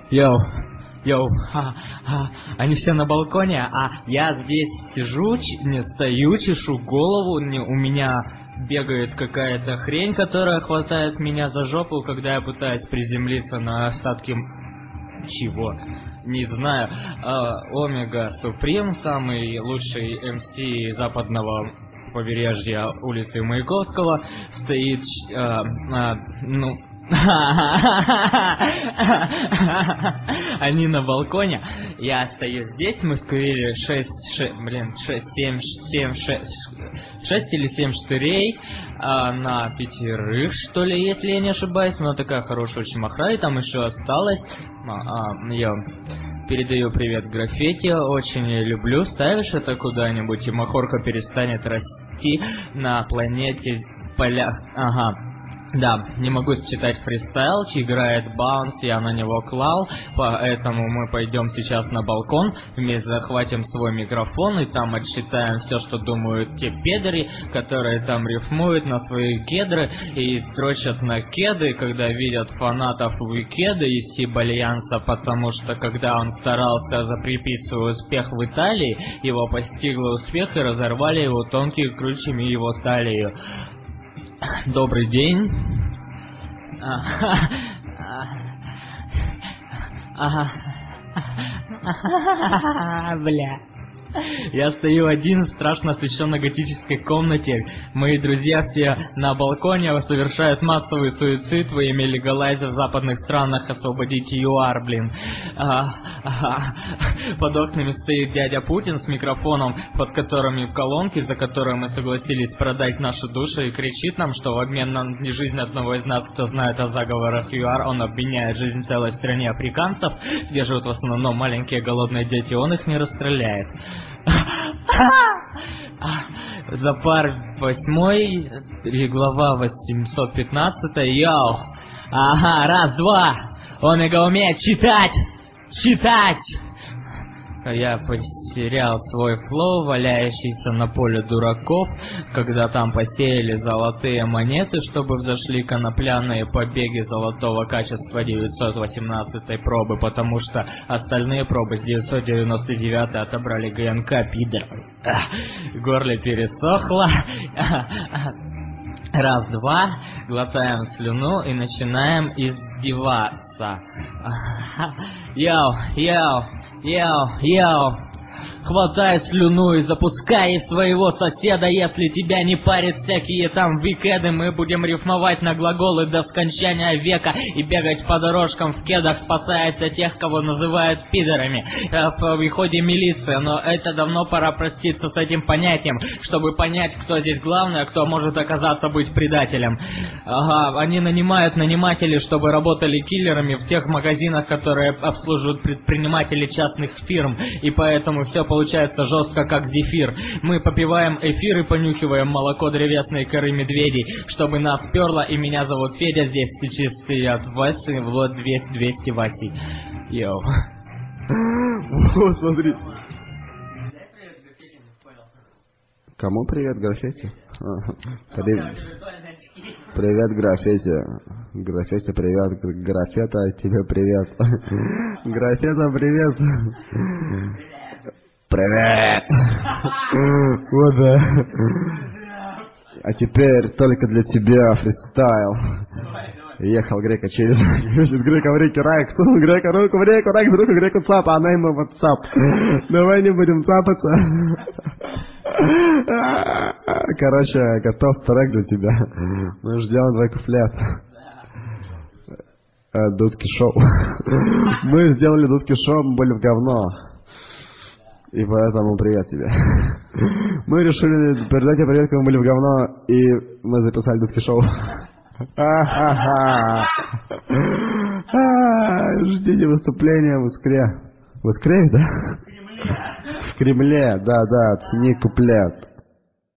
Йоу, йоу, они все на балконе, а я здесь сижу, не стою, чешу голову, у меня бегает какая-то хрень, которая хватает меня за жопу, когда я пытаюсь приземлиться на остатки... Чего? Не знаю. Омега Суприм, самый лучший МС западного побережья улицы Маяковского, стоит, они на балконе, я стою здесь, мы скурили 6 или 7 штырей на 5, что ли, если я не ошибаюсь, но такая хорошая очень махра, и там еще осталось. Я передаю привет Граффити, очень люблю, ставишь это куда-нибудь, и махорка перестанет расти на планете поля... Ага. Да, не могу считать фристайл, играет баунс, я на него клал, поэтому мы пойдем сейчас на балкон, вместе захватим свой микрофон и там отсчитаем все, что думают те педери, которые там рифмуют на свои кедры и дрочат на кеды, когда видят фанатов Уикеда из Сибальянса, потому что когда он старался закрепить свой успех в Италии, его постигло успех и разорвали его тонкими крючьями его талию. Добрый день. Бля. Я стою один в страшно освещенной готической комнате. Мои друзья все на балконе совершают массовый суицид во имя легалайза в западных странах. Освободите ЮАР, блин. Под окнами стоит дядя Путин с микрофоном, под которыми в колонке, за которую мы согласились продать наши души, и кричит нам, что в обмен на жизнь одного из нас, кто знает о заговорах ЮАР, он обменяет жизнь целой стране африканцев, где живут в основном маленькие голодные дети, он их не расстреляет. Запар 8, глава 815. Йоу. Ага, раз, два. Омега умеет читать. Я потерял свой флоу, валяющийся на поле дураков, когда там посеяли золотые монеты, чтобы взошли конопляные побеги золотого качества 918 пробы, потому что остальные пробы с 999 отобрали ГНК, пидоры. В горле пересохло. Раз, два, глотаем слюну и начинаем издеваться. Йоу. Хватай слюну и запускай своего соседа, если тебя не парят всякие там викеды. Мы будем рифмовать на глаголы до скончания века и бегать по дорожкам в кедах, спасаясь от тех, кого называют пидорами. В выходе милиция, но это давно пора проститься с этим понятием, чтобы понять, кто здесь главный, а кто может оказаться быть предателем. Ага, они нанимают нанимателей, чтобы работали киллерами в тех магазинах, которые обслуживают предприниматели частных фирм, и поэтому все получается жестко, как зефир. Мы попиваем эфир и понюхиваем молоко древесной коры медведей, чтобы нас перло, и меня зовут Федя, здесь чистый от Васи, вот 200 Васей. Йоу. О, смотри. Кому привет, Граффити? Привет, Граффити. Граффити, привет. Граффета, тебе привет. Граффета, привет. Привет. Вот да. А теперь только для тебя фристайл. Ехал Грека через... Грека в реке Райк, сунул Грека руку в реку, Райк руку Греку цап, а она ему вот цап. Давай не будем цапаться. Короче, готов трек для тебя. Мы ждем 2 куплет. Дудки шоу. Мы сделали Дудки шоу, мы были в говно. И поэтому привет тебе. Мы решили передать тебе привет, когда мы были в говно, и мы записали Дудки шоу. Ждите выступления в Искре. В Искре, да? В Кремле, да, оцени куплет.